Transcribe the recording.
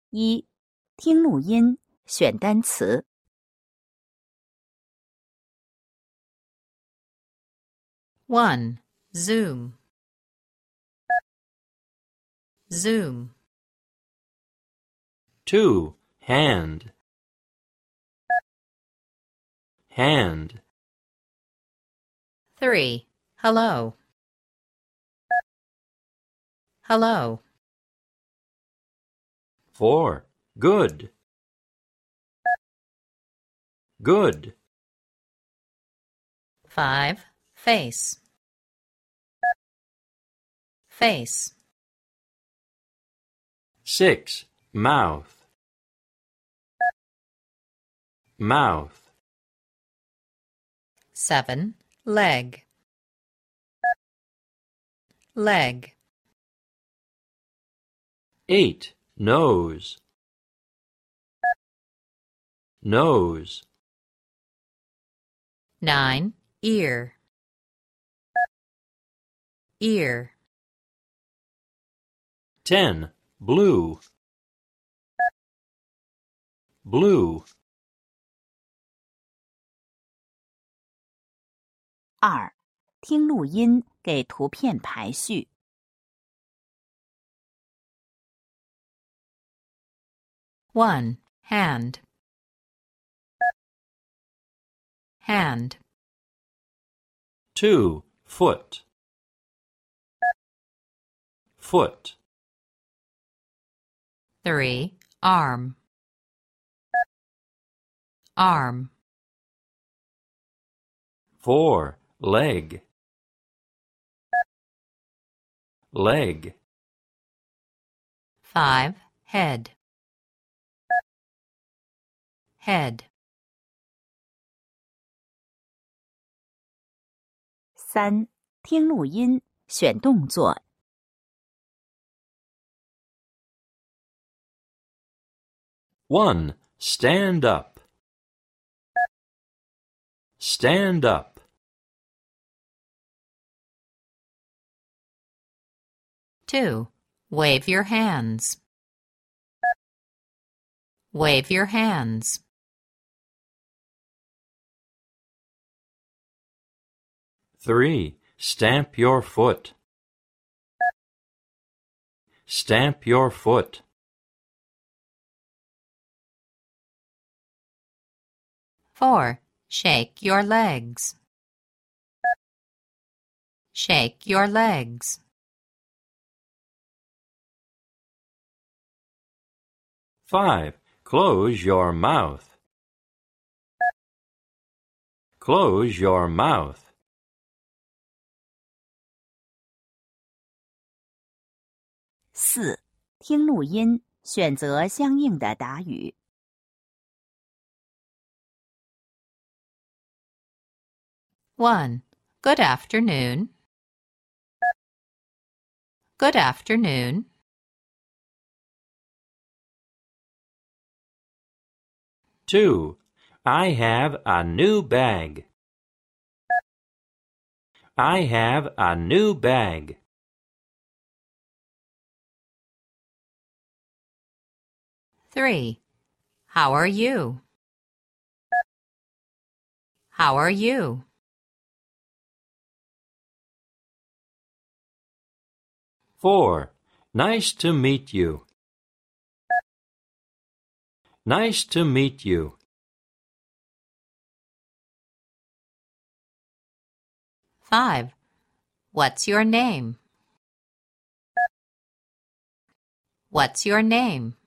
一、听录音，选单词。 1. Zoom. Zoom. 2. Hand. Hand. 3. Hello. Hello. 4. Good. Good. 5. Face. Face. 6. Mouth. Mouth. 7. Leg. Leg. 8. Nose. Nose. 9. Ear. Ear. 10. Blue. Blue. 2. 听录音，给图片排序。 1. Hand. Hand. 2. Foot. Foot. 3. Arm. Arm. 4. Leg. Leg. 5. Head. Head. 3. 听录音，选动作。 1. Stand up. Stand up. 2. Wave your hands. Wave your hands. 3. Stamp your foot. Stamp your foot. 4. Shake your legs. Shake your legs. 5. Close your mouth. Close your mouth. 4. 听录音，选择相应的答语。 1. Good afternoon. Good afternoon. 2. I have a new bag. I have a new bag. 3. How are you? How are you? 4. Nice to meet you. Nice to meet you. 5. What's your name? What's your name?